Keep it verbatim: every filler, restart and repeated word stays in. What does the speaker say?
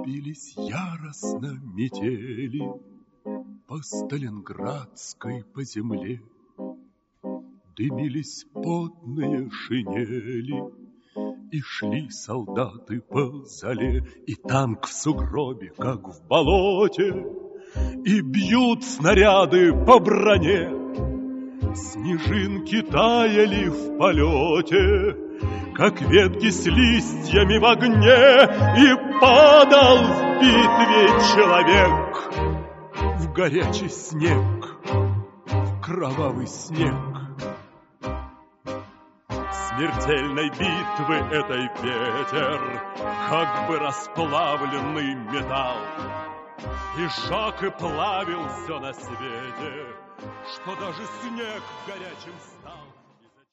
Бились яростно метели по Сталинградской по земле. Дымились потные шинели, и шли солдаты по зале, и танк в сугробе, как в болоте, и бьют снаряды по броне. Снежинки таяли в полете, как ветки с листьями в огне, и падал в битве человек в горячий снег, в кровавый снег. Смертельной битвы этой ветер, как бы расплавленный металл, и сжег и плавил все на свете, что даже снег в горячем